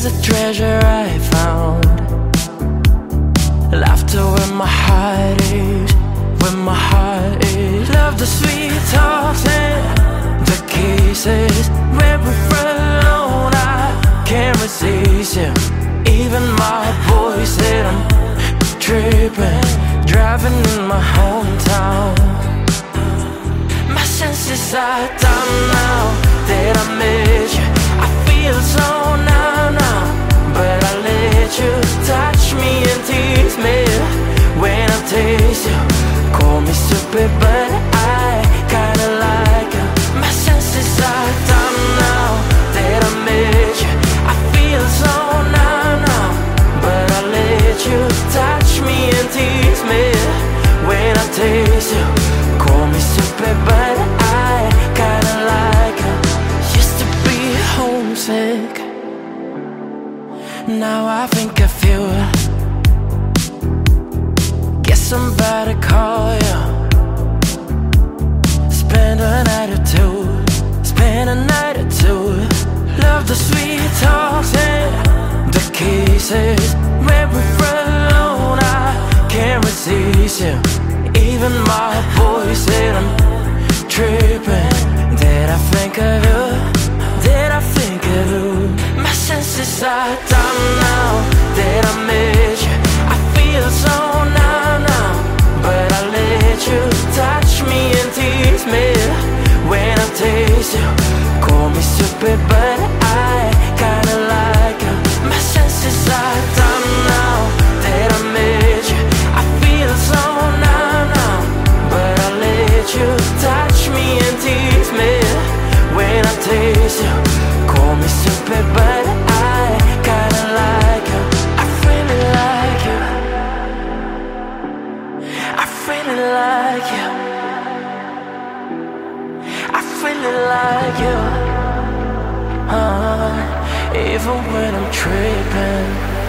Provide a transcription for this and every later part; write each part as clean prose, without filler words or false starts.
There's a treasure I found. Laughter where my heart is, where my heart is. Love the sweet talks and the kisses. When we're alone I can't resist you. Even my voice said I'm tripping, driving in my hometown. My senses are done now that I met you. I feel so now, but I let you touch me and tease me. When I taste you, call me stupid, but I kinda like you. My senses are done now that I met you. I feel so now, but I let you touch me and tease me. When I taste you, call me stupid, but I kinda like you. Used to be homesick, now I think I feel. Guess I'm about to call you. Spend a night or two, spend a night or two. Love the sweet talks and the kisses. When we're alone I can't resist you. Even my voice said I'm tripping. Did I think of you? Did I think of you? My senses are done now that I met you. I feel so now, but I let you touch me and tease me. When I taste you, call me stupid, but I kinda like you. My senses are done now that I met you. I feel so now, but I let you touch me and tease me. When I taste you, call me stupid, but I kinda like you. I really like you. I really like you. I really like you. Even when I'm tripping.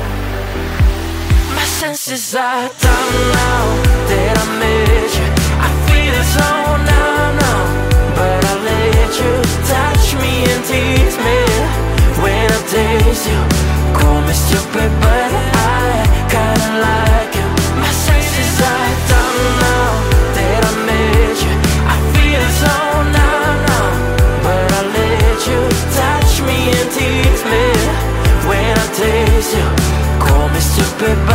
My senses are done now that I met you. I feel so now, but I let you touch me and tease me. When I taste you, call me stupid, but I kinda like you. My senses are done now that I met you. I feel so now, but I let you touch me and tease me. When I taste you, call me stupid, but